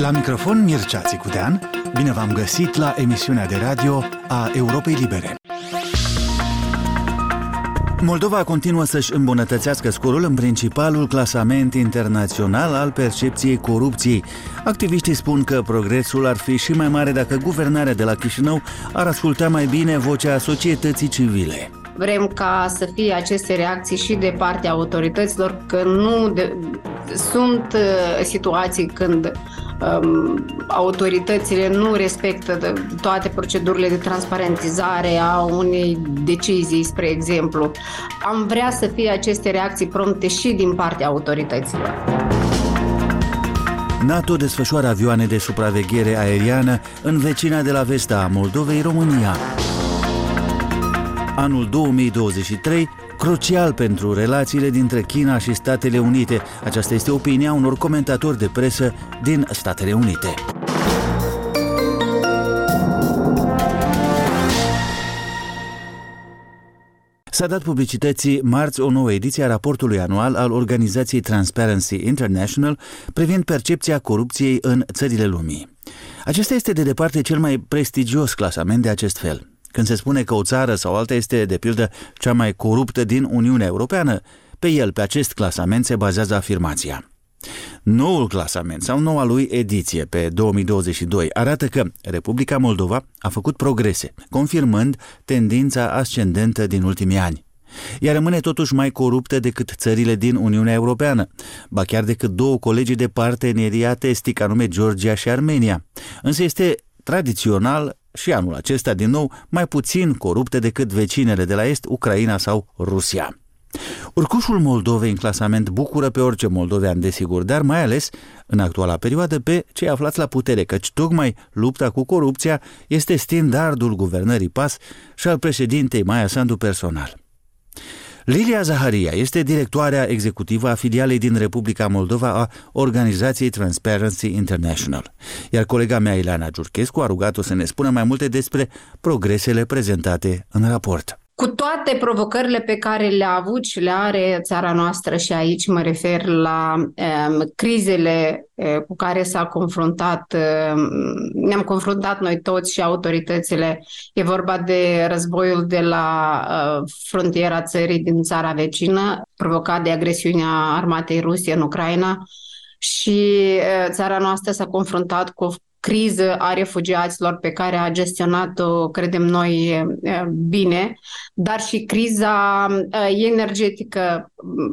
La microfon Mircea Țicudean, bine v-am găsit la emisiunea de radio a Europei Libere. Moldova continuă să-și îmbunătățească scorul în principalul clasament internațional al percepției corupției. Activiștii spun că progresul ar fi și mai mare dacă guvernarea de la Chișinău ar asculta mai bine vocea societății civile. Vrem ca să fie aceste reacții și de partea autorităților, că sunt situații când autoritățile nu respectă toate procedurile de transparentizare a unei decizii, spre exemplu. Am vrea să fie aceste reacții prompte și din partea autorităților. NATO desfășoară avioane de supraveghere aeriană în vecina de la vest a Moldovei, România. Anul 2023, crucial pentru relațiile dintre China și Statele Unite. Aceasta este opinia unor comentatori de presă din Statele Unite. S-a dat publicității marți o nouă ediție a raportului anual al organizației Transparency International privind percepția corupției în țările lumii. Acesta este de departe cel mai prestigios clasament de acest fel. Când se spune că o țară sau alta este, de pildă, cea mai coruptă din Uniunea Europeană, pe acest clasament se bazează afirmația. Noul clasament sau noua lui ediție pe 2022 arată că Republica Moldova a făcut progrese, confirmând tendința ascendentă din ultimii ani. Ea rămâne totuși mai coruptă decât țările din Uniunea Europeană, ba chiar decât două colegii de parteneriat estic, anume Georgia și Armenia. Însă este tradițional și anul acesta, din nou, mai puțin corupte decât vecinele de la est, Ucraina sau Rusia. Urcușul Moldovei în clasament bucură pe orice moldovean, desigur, dar mai ales în actuala perioadă pe cei aflați la putere, căci tocmai lupta cu corupția este standardul guvernării PAS și al președintei Maia Sandu personal. Lilia Zaharia este directoarea executivă a filialei din Republica Moldova a organizației Transparency International, iar colega mea Ileana Giurchescu a rugat-o să ne spună mai multe despre progresele prezentate în raport. Cu toate provocările pe care le-a avut și le are țara noastră, și aici mă refer la crizele cu care s-a confruntat, ne-am confruntat noi toți și autoritățile. E vorba de războiul de la frontiera țării din țara vecină, provocat de agresiunea armatei Rusiei în Ucraina, și țara noastră s-a confruntat cu o criză a refugiaților pe care a gestionat-o, credem noi, bine, dar și criza energetică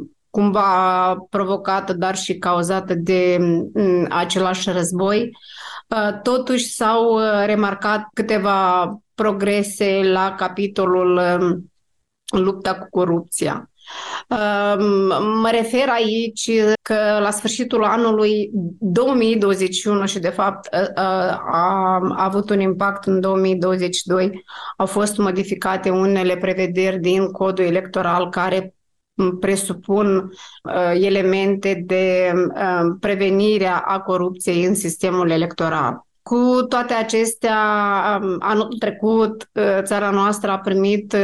cumva provocată, dar și cauzată de același război. Totuși s-au remarcat câteva progrese la capitolul lupta cu corupția. Mă refer aici că la sfârșitul anului 2021 și de fapt a avut un impact în 2022, au fost modificate unele prevederi din codul electoral care presupun elemente de prevenire a corupției în sistemul electoral. Cu toate acestea, anul trecut, țara noastră a primit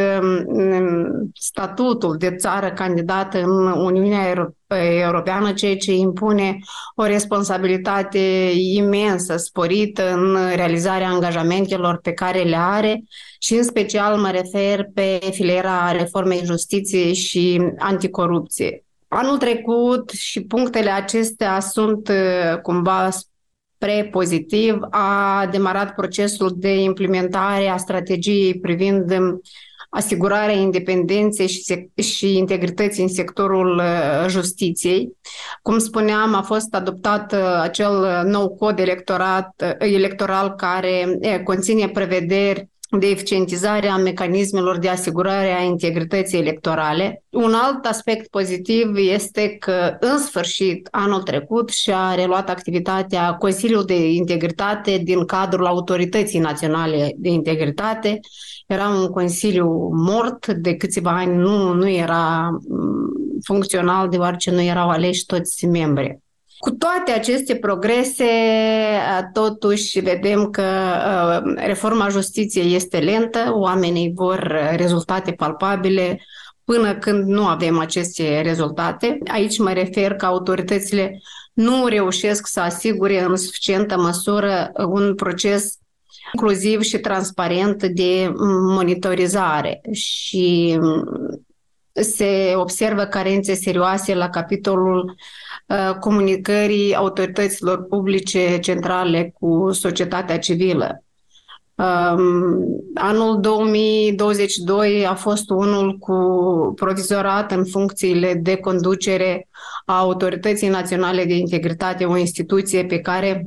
statutul de țară candidată în Uniunea Europeană, ceea ce impune o responsabilitate imensă, sporită în realizarea angajamentelor pe care le are și în special mă refer pe filiera reformei justiției și anticorupție. Anul trecut și punctele acestea sunt cumva pozitiv, a demarat procesul de implementare a strategiei privind asigurarea independenței și integrității în sectorul justiției. Cum spuneam, a fost adoptat acel nou cod electoral care conține prevederi de eficientizare a mecanismelor de asigurare a integrității electorale. Un alt aspect pozitiv este că, în sfârșit, anul trecut și-a reluat activitatea Consiliul de Integritate din cadrul Autorității Naționale de Integritate. Era un consiliu mort, de câțiva ani nu era funcțional, deoarece nu erau aleși toți membrii. Cu toate aceste progrese, totuși vedem că reforma justiției este lentă, oamenii vor rezultate palpabile, până când nu avem aceste rezultate. Aici mă refer că autoritățile nu reușesc să asigure în suficientă măsură un proces inclusiv și transparent de monitorizare și se observă carențe serioase la capitolul comunicării autorităților publice centrale cu societatea civilă. Anul 2022 a fost unul cu provizorat în funcțiile de conducere a Autorității Naționale de Integritate, o instituție pe care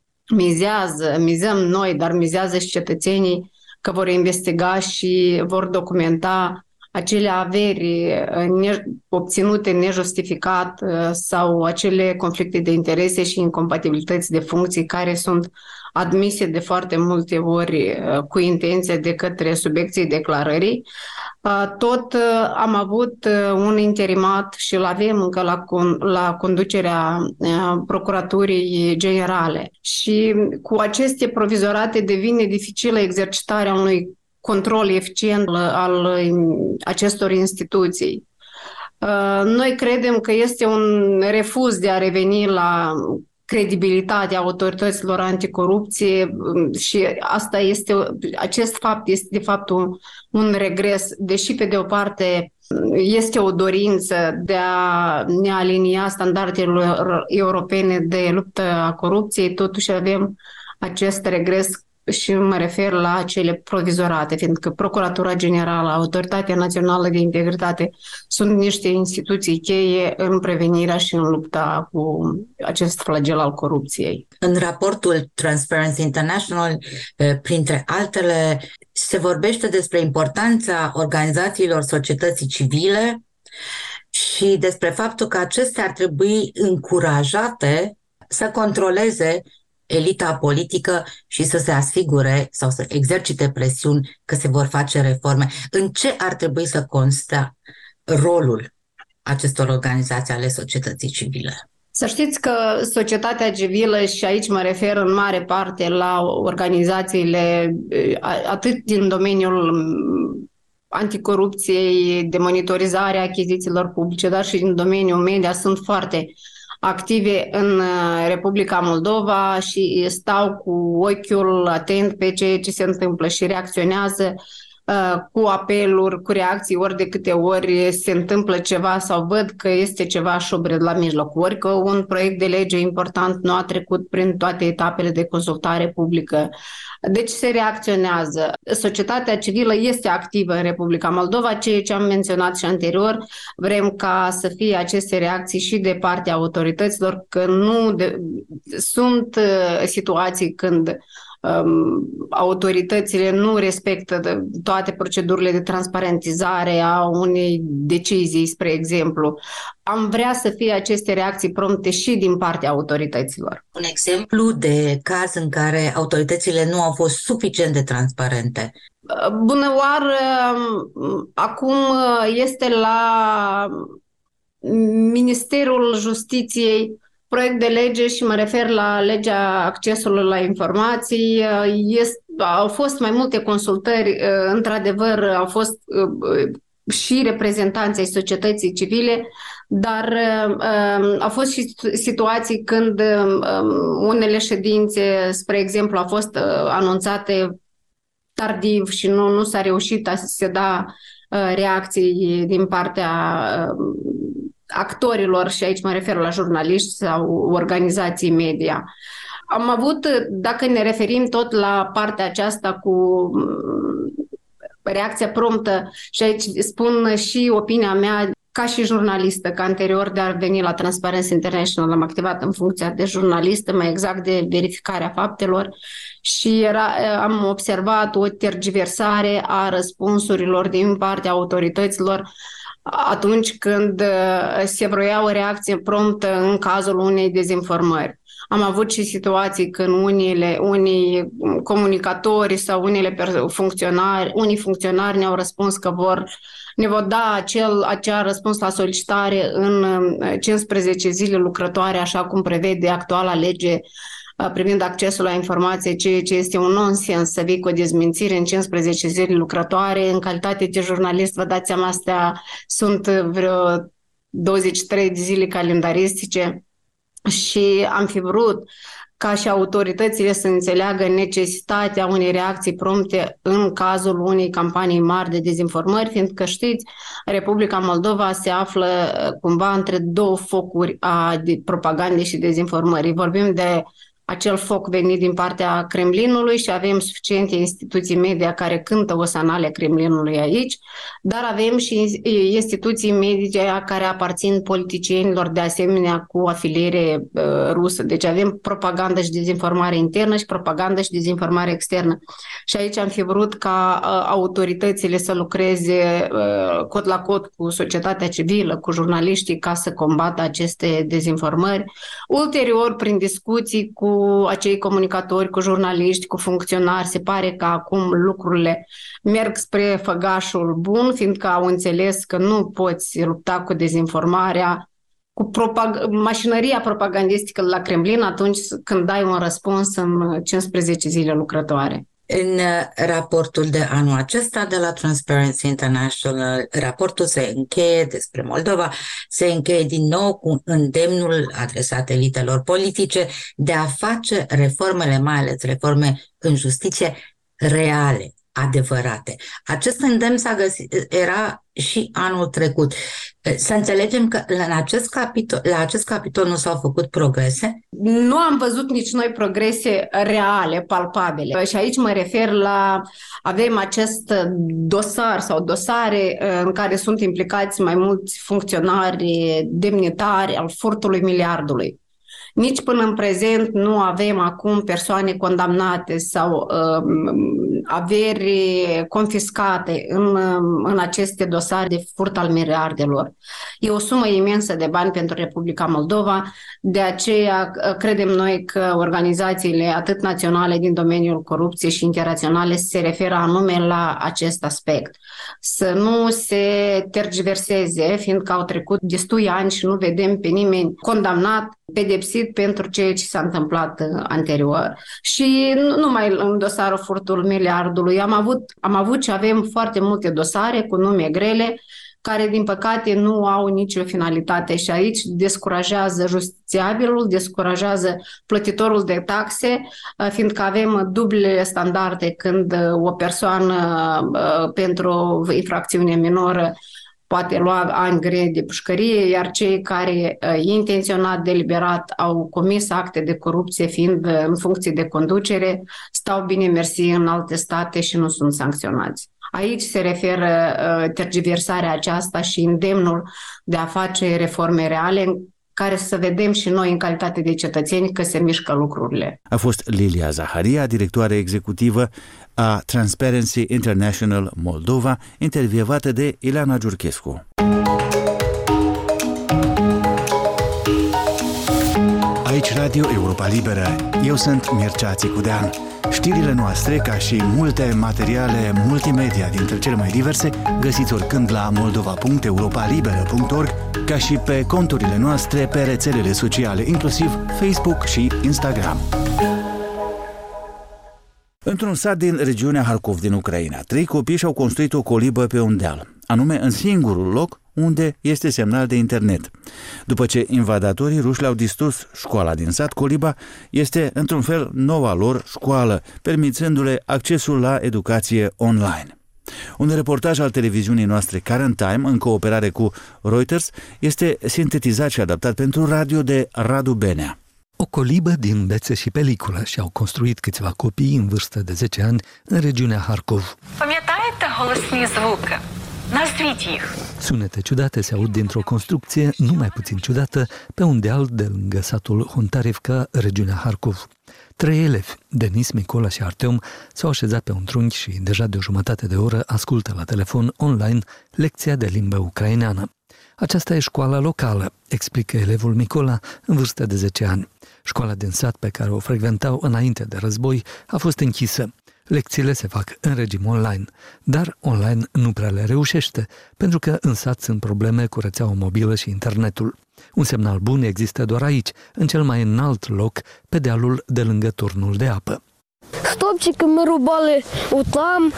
mizăm noi, dar mizează și cetățenii că vor investiga și vor documenta acele averi obținute nejustificat sau acele conflicte de interese și incompatibilități de funcții care sunt admise de foarte multe ori cu intenție de către subiecții declarării. Tot am avut un interimat și îl avem încă la conducerea Procuraturii Generale. Și cu aceste provizorate devine dificilă exercitarea unui control eficient al acestor instituții. Noi credem că este un refuz de a reveni la credibilitatea autorităților anticorupție și acest fapt este de fapt un regres, deși pe de o parte este o dorință de a ne alinia standardelor europene de luptă a corupției, totuși avem acest regres și mă refer la cele provizorate, fiindcă Procuratura Generală, Autoritatea Națională de Integritate sunt niște instituții cheie în prevenirea și în lupta cu acest flagel al corupției. În raportul Transparency International, printre altele, se vorbește despre importanța organizațiilor societății civile și despre faptul că acestea ar trebui încurajate să controleze elita politică și să se asigure sau să exercite presiuni că se vor face reforme. În ce ar trebui să constea rolul acestor organizații ale societății civile? Să știți că societatea civilă, și aici mă refer în mare parte la organizațiile atât din domeniul anticorupției, de monitorizare a achizițiilor publice, dar și din domeniul media, sunt foarte active în Republica Moldova și stau cu ochiul atent pe ceea ce se întâmplă și reacționează cu apeluri, cu reacții, ori de câte ori se întâmplă ceva sau văd că este ceva șubred la mijloc, ori că un proiect de lege important nu a trecut prin toate etapele de consultare publică. Deci se reacționează. Societatea civilă este activă în Republica Moldova, ceea ce am menționat și anterior. Vrem ca să fie aceste reacții și de partea autorităților, că sunt situații când autoritățile nu respectă toate procedurile de transparentizare a unei decizii, spre exemplu. Am vrea să fie aceste reacții prompte și din partea autorităților. Un exemplu de caz în care autoritățile nu au fost suficient de transparente. Bună oară! Acum este la Ministerul Justiției proiect de lege și mă refer la legea accesului la informații. Au fost mai multe consultări, într-adevăr au fost și reprezentanții ai societății civile, dar au fost și situații când unele ședințe, spre exemplu, au fost anunțate tardiv și nu s-a reușit a se da reacții din partea actorilor, și aici mă refer la jurnaliști sau organizații media. Am avut, dacă ne referim tot la partea aceasta cu reacția promptă, și aici spun și opinia mea ca și jurnalistă, că anterior de a veni la Transparency International am activat în funcția de jurnalistă, mai exact de verificarea faptelor, și am observat o tergiversare a răspunsurilor din partea autorităților atunci când se vroia o reacție promptă în cazul unei dezinformări. Am avut și situații când unii comunicatori sau unii funcționari ne-au răspuns că ne vor da acea răspuns la solicitare în 15 zile lucrătoare, așa cum prevede actuala lege privind accesul la informație, ceea ce este un nonsens să vii cu o dezmințire în 15 zile lucrătoare. În calitate de jurnalist, vă dați seama, astea sunt vreo 23 de zile calendaristice și am fi vrut ca și autoritățile să înțeleagă necesitatea unei reacții prompte în cazul unei campanii mari de dezinformări, fiindcă știți, Republica Moldova se află cumva între două focuri de propagande și dezinformări. Vorbim de acel foc venit din partea Kremlinului și avem suficiente instituții media care cântă osanale Kremlinului aici, dar avem și instituții media care aparțin politicienilor de asemenea cu afiliere rusă. Deci avem propagandă și dezinformare internă și propagandă și dezinformare externă. Și aici am fi vrut ca autoritățile să lucreze cot la cot cu societatea civilă, cu jurnaliștii, ca să combată aceste dezinformări. Ulterior, prin discuții cu acei comunicatori, cu jurnaliști, cu funcționari, se pare că acum lucrurile merg spre făgașul bun, fiindcă au înțeles că nu poți lupta cu dezinformarea, cu mașinăria propagandistică la Kremlin atunci când dai un răspuns în 15 zile lucrătoare. În raportul de anul acesta de la Transparency International, raportul se încheie despre Moldova, se încheie din nou cu îndemnul adresat elitelor politice de a face reformele, mai ales reforme în justiție, reale, adevărate. Acest îndemn era și anul trecut. Să înțelegem că la acest capitol nu s-au făcut progrese? Nu am văzut nici noi progrese reale, palpabile. Și aici mă refer avem acest dosar sau dosare în care sunt implicați mai mulți funcționari, demnitari al furtului miliardului. Nici până în prezent nu avem acum persoane condamnate sau averi confiscate în aceste dosare de furt al miliardelor. E o sumă imensă de bani pentru Republica Moldova, de aceea credem noi că organizațiile atât naționale din domeniul corupției și internaționale se referă anume la acest aspect. Să nu se tergiverseze, fiindcă au trecut destui ani și nu vedem pe nimeni condamnat, pedepsit pentru ceea ce s-a întâmplat anterior. Și nu numai în dosarul furtul miliardului. Am avut și avem foarte multe dosare cu nume grele care, din păcate, nu au nicio finalitate și aici descurajează justițiabilul, descurajează plătitorul de taxe, fiindcă avem dublele standarde când o persoană pentru o infracțiune minoră poate lua ani grei de pușcărie, iar cei care intenționat, deliberat au comis acte de corupție, fiind în funcție de conducere, stau bine mersi în alte state și nu sunt sancționați. Aici se referă tergiversarea aceasta și îndemnul de a face reforme reale în care să vedem și noi în calitate de cetățeni că se mișcă lucrurile. A fost Lilia Zaharia, directoare executivă a Transparency International Moldova, intervievată de Ileana Giurchescu. Aici Radio Europa Liberă. Eu sunt Mircea Țicudean. Știrile noastre, ca și multe materiale multimedia dintre cele mai diverse, găsiți oricând la moldova.europalibera.org, ca și pe conturile noastre pe rețelele sociale, inclusiv Facebook și Instagram. Într-un sat din regiunea Harkov din Ucraina, 3 copii și-au construit o colibă pe un deal, anume în singurul loc unde este semnal de internet. După ce invadatorii ruși le-au distrus școala din sat, coliba este într-un fel noua lor școală, permițându-le accesul la educație online. Un reportaj al televiziunii noastre Current Time, în cooperare cu Reuters, este sintetizat și adaptat pentru radio de Radu Benea. O colibă din bețe și peliculă și-au construit câțiva copii în vârstă de 10 ani în regiunea Harkov. Pamiętaєте голосні звуки? Назвіть їх. Sunete ciudate se aud dintr-o construcție nu mai puțin ciudată pe un deal de lângă satul Hontarivka, regiunea Harkov. 3 elevi, Denis, Micola și Artem, s-au așezat pe un trunchi și deja de o jumătate de oră ascultă la telefon online lecția de limbă ucraineană. Aceasta e școala locală, explică elevul Micola, în vârstă de 10 ani. Școala din sat pe care o frecventau înainte de război a fost închisă. Lecțiile se fac în regim online, dar online nu prea le reușește, pentru că în sat sunt probleme cu rețeaua mobilă și internetul. Un semnal bun există doar aici, în cel mai înalt loc, pe dealul de lângă turnul de apă. Stopcică mi rubale utam,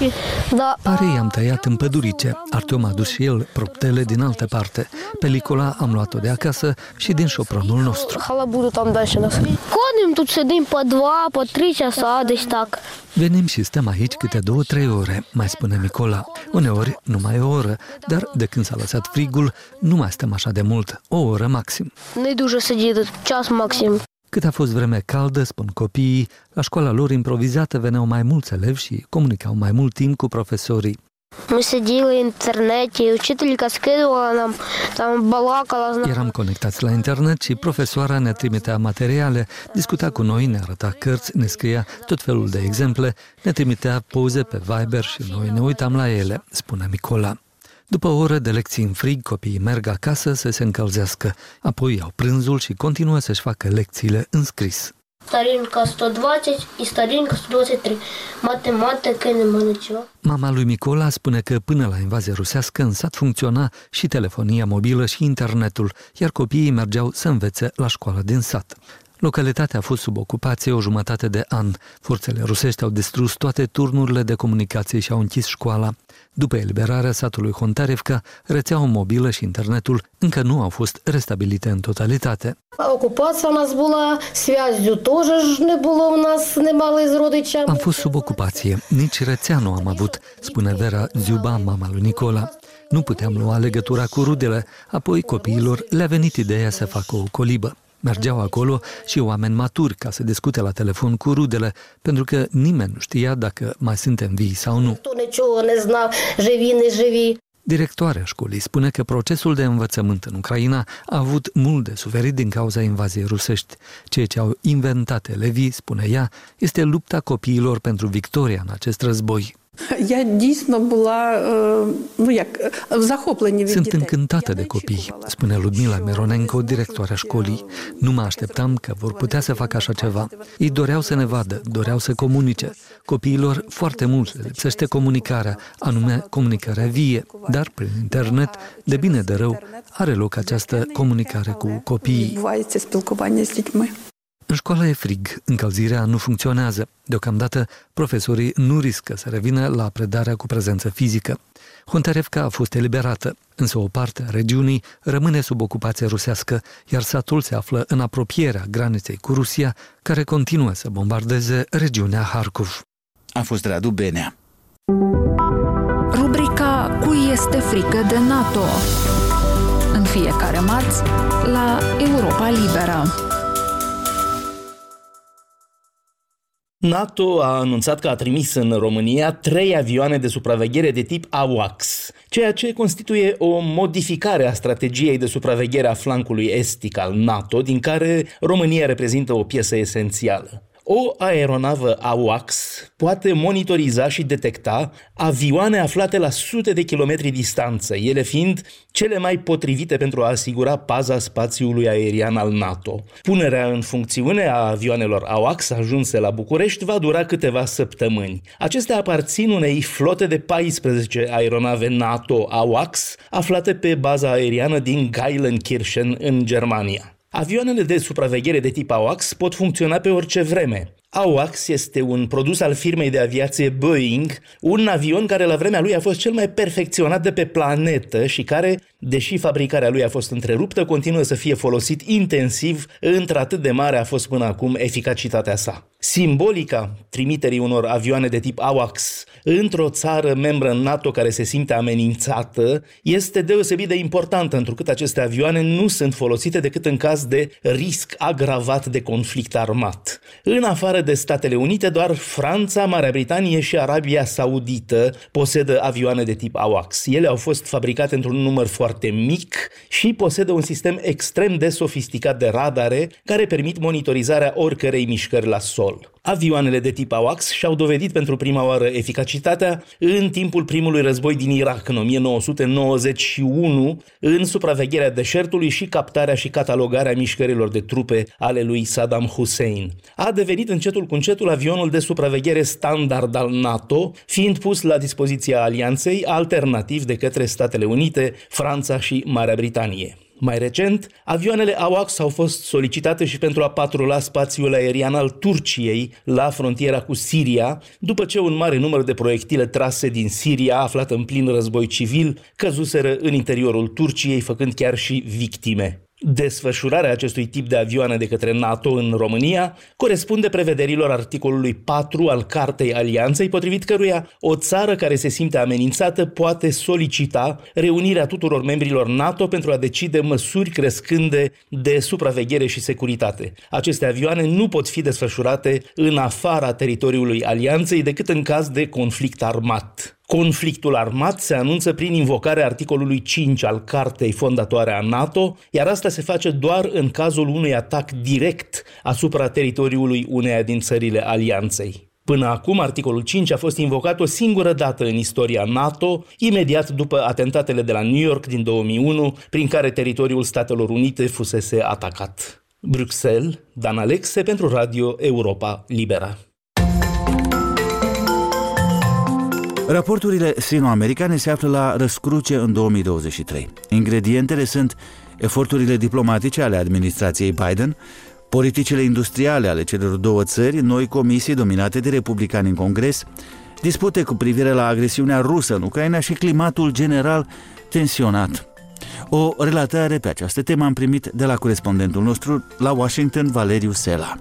da. Pare i-am tăiat în pădurice. Artem a adus și el proptele din altă parte. Pelicola am luat-o de acasă și din șopronul nostru. Halabudul tam dai și nas. Conim tu sedim pe 2, pe 3 ceasa, deci tac. Venim și stăm aici câte 2-3 ore, mai spune Nicola. Uneori numai o oră, dar de când s-a lăsat frigul, nu mai stăm așa de mult, o oră maxim. Nu-i duce sădit, ceas maxim. Cât a fost vreme caldă, spun copiii, la școala lor improvizată veneau mai mulți elevi și comunicau mai mult timp cu profesorii. Мы сидели в интернете, учителька скидывала нам, там балакала. Eram conectați la internet și profesoara ne trimitea materiale, discuta cu noi, ne arăta cărți, ne scria tot felul de exemple, ne trimitea poze pe Viber și noi ne uitam la ele, spune Nicola. După o oră de lecții în frig, copiii merg acasă să se încălzească, apoi iau prânzul și continuă să-și facă lecțiile în scris. Starinca 120 și starinca 123. Matematică, nemai ceva. Mama lui Nicola spune că până la invazia rusească în sat funcționa și telefonia mobilă și internetul, iar copiii mergeau să învețe la școala din sat. Localitatea a fost sub ocupație o jumătate de an. Forțele rusești au distrus toate turnurile de comunicație și au închis școala. După eliberarea satului Hontarevka, rețeaua mobilă și internetul încă nu au fost restabilite în totalitate. Ocupația у нас була, связью тоже не було у нас, не мали з родичами. Am fost sub ocupație, nici rețea nu am avut, spune Vera Ziuba, mama lui Nicola. Nu puteam lua legătura cu rudele, apoi copiilor le-a venit ideea să facă o colibă. Mergeau acolo și oameni maturi ca să discute la telefon cu rudele, pentru că nimeni nu știa dacă mai suntem vii sau nu. Directoarea școlii spune că procesul de învățământ în Ucraina a avut mult de suferit din cauza invaziei rusești. Ceea ce au inventat elevii, spune ea, este lupta copiilor pentru victoria în acest război. Sunt încântată de copii, spune Ludmila Mironenko, directoarea școlii. Nu mă așteptam că vor putea să facă așa ceva. Ei doreau să ne vadă, doreau să comunice. Copiilor foarte mult le lipsește comunicarea, anume comunicarea vie, dar prin internet, de bine de rău, are loc această comunicare cu copiii. În școală e frig, încălzirea nu funcționează. Deocamdată, profesorii nu riscă să revină la predarea cu prezență fizică. Hontarevka a fost eliberată, însă o parte a regiunii rămâne sub ocupație rusească, iar satul se află în apropierea graniței cu Rusia, care continuă să bombardeze regiunea Harkov. A fost Radu Benea. Rubrica Cui este frică de NATO? În fiecare marți, la Europa Liberă. NATO a anunțat că a trimis în România 3 avioane de supraveghere de tip AWACS, ceea ce constituie o modificare a strategiei de supraveghere a flancului estic al NATO, din care România reprezintă o piesă esențială. O aeronavă AWACS poate monitoriza și detecta avioane aflate la sute de kilometri distanță, ele fiind cele mai potrivite pentru a asigura paza spațiului aerian al NATO. Punerea în funcțiune a avioanelor AWACS ajunse la București va dura câteva săptămâni. Acestea aparțin unei flote de 14 aeronave NATO AWACS aflate pe baza aeriană din Geilenkirchen în Germania. Avioanele de supraveghere de tip AWACS pot funcționa pe orice vreme. AWACS este un produs al firmei de aviație Boeing, un avion care la vremea lui a fost cel mai perfecționat de pe planetă și care, deși fabricarea lui a fost întreruptă, continuă să fie folosit intensiv, într-atât de mare a fost până acum eficacitatea sa. Simbolica trimiterii unor avioane de tip AWACS într-o țară membră NATO care se simte amenințată este deosebit de importantă, întrucât aceste avioane nu sunt folosite decât în caz de risc agravat de conflict armat. În afară de Statele Unite, doar Franța, Marea Britanie și Arabia Saudită posedă avioane de tip AWACS. Ele au fost fabricate într-un număr foarte mic și posedă un sistem extrem de sofisticat de radare care permit monitorizarea oricărei mișcări la sol. sol. Avioanele de tip AWACS și-au dovedit pentru prima oară eficacitatea în timpul primului război din Irak, în 1991, în supravegherea deșertului și captarea și catalogarea mișcărilor de trupe ale lui Saddam Hussein. A devenit încetul cu încetul avionul de supraveghere standard al NATO, fiind pus la dispoziția alianței, alternativ de către Statele Unite, Franța și Marea Britanie. Mai recent, avioanele AWACS au fost solicitate și pentru a patrula spațiul aerian al Turciei la frontiera cu Siria, după ce un mare număr de proiectile trase din Siria, aflată în plin război civil, căzuseră în interiorul Turciei, făcând chiar și victime. Desfășurarea acestui tip de avioane de către NATO în România corespunde prevederilor articolului 4 al Cartei Alianței, potrivit căruia o țară care se simte amenințată poate solicita reunirea tuturor membrilor NATO pentru a decide măsuri crescânde de supraveghere și securitate. Aceste avioane nu pot fi desfășurate în afara teritoriului Alianței decât în caz de conflict armat. Conflictul armat se anunță prin invocarea articolului 5 al Cartei fondatoare a NATO, iar asta se face doar în cazul unui atac direct asupra teritoriului uneia din țările Alianței. Până acum, articolul 5 a fost invocat o singură dată în istoria NATO, imediat după atentatele de la New York din 2001, prin care teritoriul Statelor Unite fusese atacat. Bruxelles, Dan Alexe pentru Radio Europa Liberă. Raporturile sino-americane se află la răscruce în 2023. Ingredientele sunt eforturile diplomatice ale administrației Biden, politicile industriale ale celor două țări, noi comisii dominate de republicani în Congres, dispute cu privire la agresiunea rusă în Ucraina și climatul general tensionat. O relatare pe această temă am primit de la corespondentul nostru la Washington, Valeriu Sela.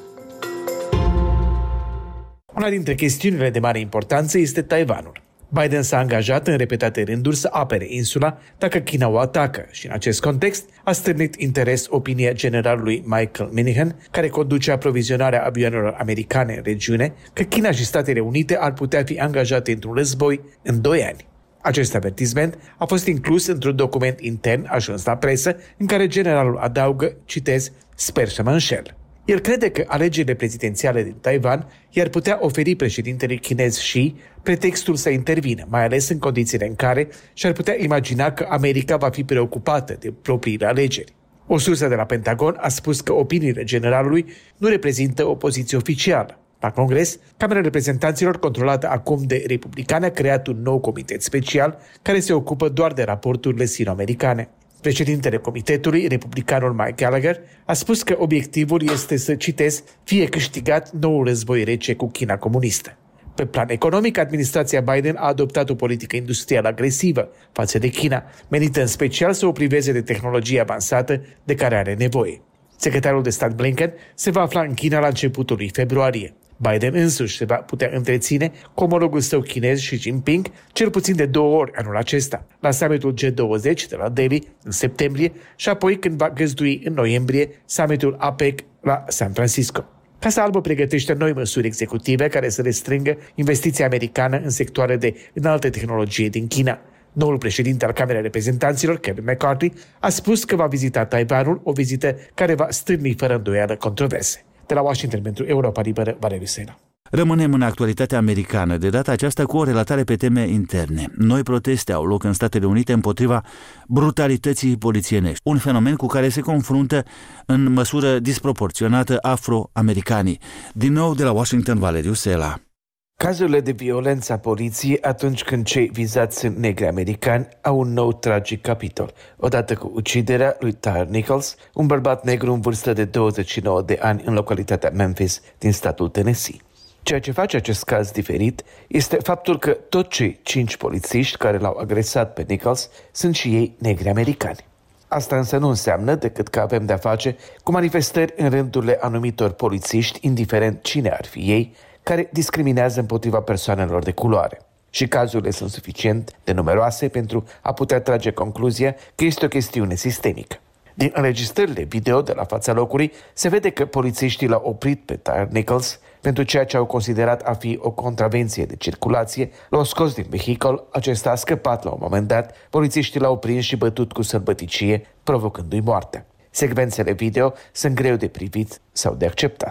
Una dintre chestiunile de mare importanță este Taiwanul. Biden s-a angajat în repetate rânduri să apere insula dacă China o atacă și în acest context a stârnit interes opinia generalului Michael Minihan, care conduce aprovizionarea avioanelor americane în regiune, că China și Statele Unite ar putea fi angajate într-un război în 2 ani. Acest avertisment a fost inclus într-un document intern ajuns la presă, în care generalul adaugă, citez, "Sper să mă înșel". El crede că alegerile prezidențiale din Taiwan i-ar putea oferi președintele chinez Xi pretextul să intervină, mai ales în condițiile în care și-ar putea imagina că America va fi preocupată de propriile alegeri. O sursă de la Pentagon a spus că opiniile generalului nu reprezintă o poziție oficială. La Congres, Camera Reprezentanților, controlată acum de republicani, a creat un nou comitet special care se ocupă doar de raporturile sino-americane. Președintele comitetului, republicanul Mike Gallagher, a spus că obiectivul este să, citez, fie câștigat noul război rece cu China comunistă. Pe plan economic, administrația Biden a adoptat o politică industrială agresivă față de China, menită în special să o priveze de tehnologie avansată de care are nevoie. Secretarul de stat Blinken se va afla în China la începutul lui februarie. Biden însuși se va putea întreține cu omologul său chinez Xi Jinping cel puțin de 2 ori anul acesta, la summitul G20 de la Delhi în septembrie și apoi când va găzdui în noiembrie summitul APEC la San Francisco. Casa Albă pregătește noi măsuri executive care să restrângă investiția americană în sectoare de înaltă tehnologie din China. Noul președinte al Camerei Reprezentanților, Kevin McCarthy, a spus că va vizita Taiwanul, o vizită care va stârni fără îndoială controverse. De la Washington pentru Europa Liberă, Valeriu Sela. Rămânem în actualitatea americană, de data aceasta cu o relatare pe teme interne. Noi proteste au loc în Statele Unite împotriva brutalității polițienești, un fenomen cu care se confruntă în măsură disproporționată afroamericanii. Din nou de la Washington, Valeriu Sela. Cazurile de violență a poliției atunci când cei vizați sunt negri americani au un nou tragic capitol, odată cu uciderea lui Tyre Nichols, un bărbat negru în vârstă de 29 de ani în localitatea Memphis din statul Tennessee. Ceea ce face acest caz diferit este faptul că toți cei 5 polițiști care l-au agresat pe Nichols sunt și ei negri americani. Asta însă nu înseamnă decât că avem de-a face cu manifestări în rândurile anumitor polițiști, indiferent cine ar fi ei, care discriminează împotriva persoanelor de culoare. Și cazurile sunt suficient de numeroase pentru a putea trage concluzia că este o chestiune sistemică. Din înregistrările video de la fața locului se vede că polițiștii l-au oprit pe Tyre Nichols pentru ceea ce au considerat a fi o contravenție de circulație, l-au scos din vehicul, acesta a scăpat la un moment dat, polițiștii l-au prins și bătut cu sălbăticie, provocându-i moartea. Secvențele video sunt greu de privit sau de acceptat.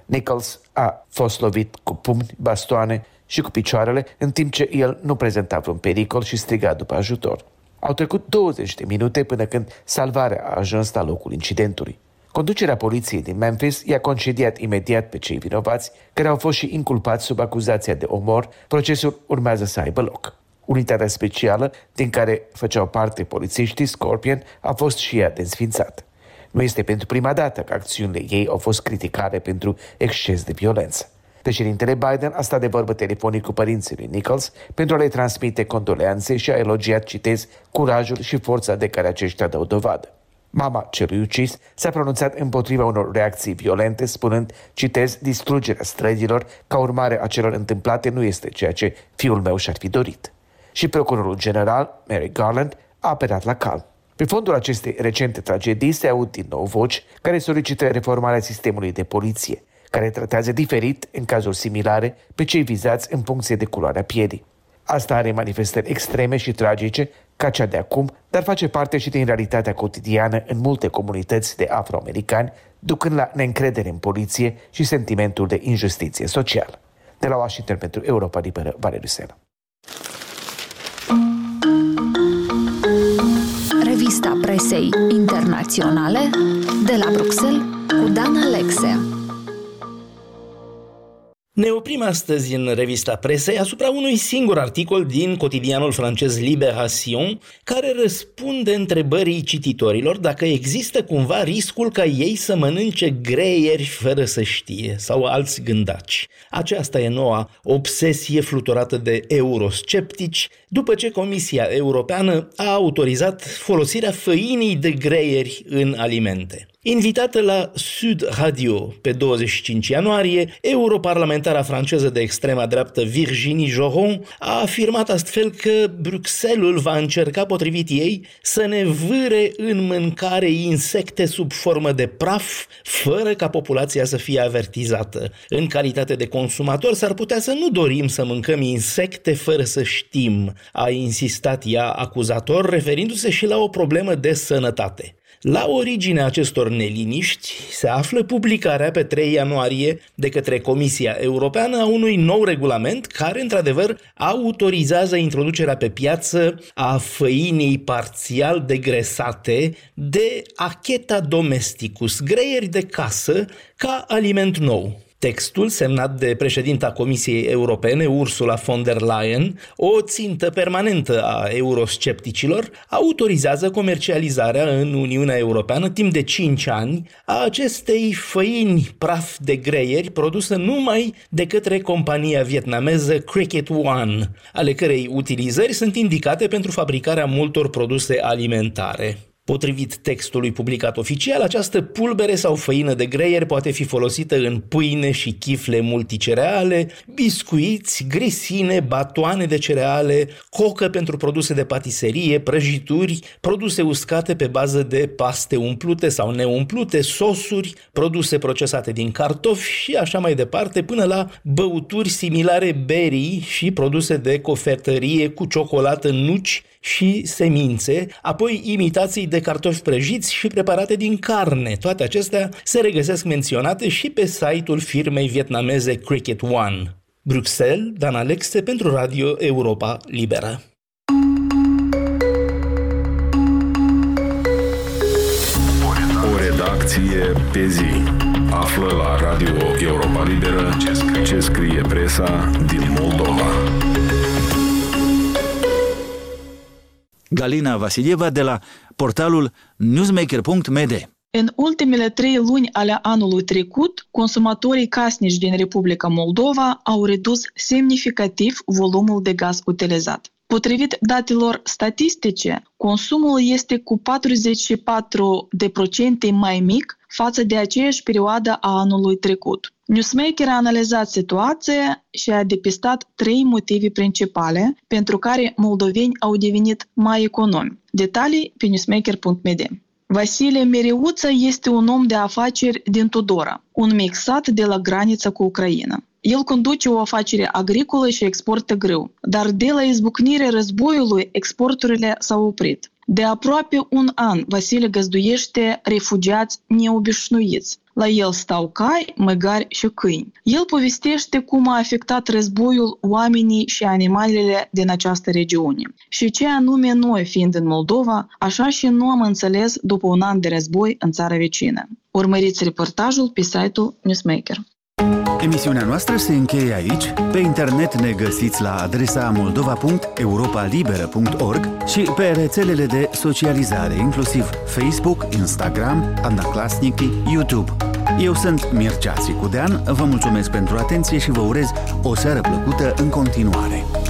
Nichols a fost lovit cu pumni, bastoane și cu picioarele, în timp ce el nu prezenta vreun pericol și striga după ajutor. Au trecut 20 de minute până când salvarea a ajuns la locul incidentului. Conducerea poliției din Memphis i-a concediat imediat pe cei vinovați, care au fost și inculpați sub acuzația de omor. Procesul urmează să aibă loc. Unitatea specială, din care făceau parte polițiștii Scorpion, a fost și ea desființată. Nu este pentru prima dată că acțiunile ei au fost criticate pentru exces de violență. Președintele Biden a stat de vorbă telefonic cu părinții lui Nichols pentru a le transmite condoleanțe și a elogiat, citez, curajul și forța de care aceștia dau dovadă. Mama celui ucis s-a pronunțat împotriva unor reacții violente, spunând, citez, distrugerea străzilor ca urmare a celor întâmplate nu este ceea ce fiul meu și-ar fi dorit. Și procurorul general, Merrick Garland, a apelat la calm. Pe fondul acestei recente tragedii se aud din nou voci care solicită reformarea sistemului de poliție, care tratează diferit, în cazuri similare, pe cei vizați în funcție de culoarea pielii. Asta are manifestări extreme și tragice, ca cea de acum, dar face parte și din realitatea cotidiană în multe comunități de afroamericani, ducând la neîncredere în poliție și sentimentul de injustiție socială. De la Washington pentru Europa Liberă, Valeriu Sena. Revista presei internaționale de la Bruxelles cu Dan Alexe. Ne oprim astăzi în revista presei asupra unui singur articol din cotidianul francez Libération, care răspunde întrebării cititorilor dacă există cumva riscul ca ei să mănânce greieri fără să știe, sau alți gândaci. Aceasta e noua obsesie fluturată de eurosceptici, după ce Comisia Europeană a autorizat folosirea făinii de greieri în alimente. Invitată la Sud Radio pe 25 ianuarie, europarlamentara franceză de extrema dreaptă Virginie Joron a afirmat astfel că Bruxelles va încerca, potrivit ei, să ne vâre în mâncare insecte sub formă de praf, fără ca populația să fie avertizată. În calitate de consumator s-ar putea să nu dorim să mâncăm insecte fără să știm, a insistat ea acuzator, referindu-se și la o problemă de sănătate. La originea acestor neliniști se află publicarea pe 3 ianuarie de către Comisia Europeană a unui nou regulament care, într-adevăr, autorizează introducerea pe piață a făinii parțial degresate de Acheta domesticus, greieri de casă, ca aliment nou. Textul, semnat de președinta Comisiei Europene, Ursula von der Leyen, o țintă permanentă a euroscepticilor, autorizează comercializarea în Uniunea Europeană timp de 5 ani a acestei făini praf de greieri produsă numai de către compania vietnameză Cricket One, ale cărei utilizări sunt indicate pentru fabricarea multor produse alimentare. Potrivit textului publicat oficial, această pulbere sau făină de greier poate fi folosită în pâine și chifle multicereale, biscuiți, grisine, batoane de cereale, cocă pentru produse de patiserie, prăjituri, produse uscate pe bază de paste umplute sau neumplute, sosuri, produse procesate din cartofi și așa mai departe, până la băuturi similare berii și produse de cofetărie cu ciocolată, nuci și semințe, apoi imitații de cartofi prăjiți și preparate din carne. Toate acestea se regăsesc menționate și pe site-ul firmei vietnameze Cricket One. Bruxelles, Dan Alexe pentru Radio Europa Liberă. O redacție pe zi. Află la Radio Europa Liberă ce scrie presa din Moldova. Galina Vasilieva de la portalul newsmaker.md. În ultimele 3 luni ale anului trecut, consumatorii casnici din Republica Moldova au redus semnificativ volumul de gaz utilizat. Potrivit datelor statistice, consumul este cu 44% mai mic față de aceeași perioadă a anului trecut. Newsmaker a analizat situația și a depistat 3 motive principale pentru care moldoveni au devenit mai economi. Detalii pe newsmaker.md. Vasile Mereuță este un om de afaceri din Tudora, un mic sat de la granița cu Ucraina. El conduce o afacere agricolă și exportă grâu, dar de la izbucnirea războiului exporturile s-au oprit. De aproape un an, Vasile găzduiește refugiați neobișnuiți. La el stau cai, măgari și câini. El povestește cum a afectat războiul oamenii și animalele din această regiune. Și ce anume noi, fiind în Moldova, așa și nu am înțeles după un an de război în țara vecină. Urmăriți reportajul pe site-ul Newsmaker. Emisiunea noastră se încheie aici. Pe internet ne găsiți la adresa moldova.europalibera.org și pe rețelele de socializare, inclusiv Facebook, Instagram, Odnoklassniki, YouTube. Eu sunt Mircea Țicudean, vă mulțumesc pentru atenție și vă urez o seară plăcută în continuare.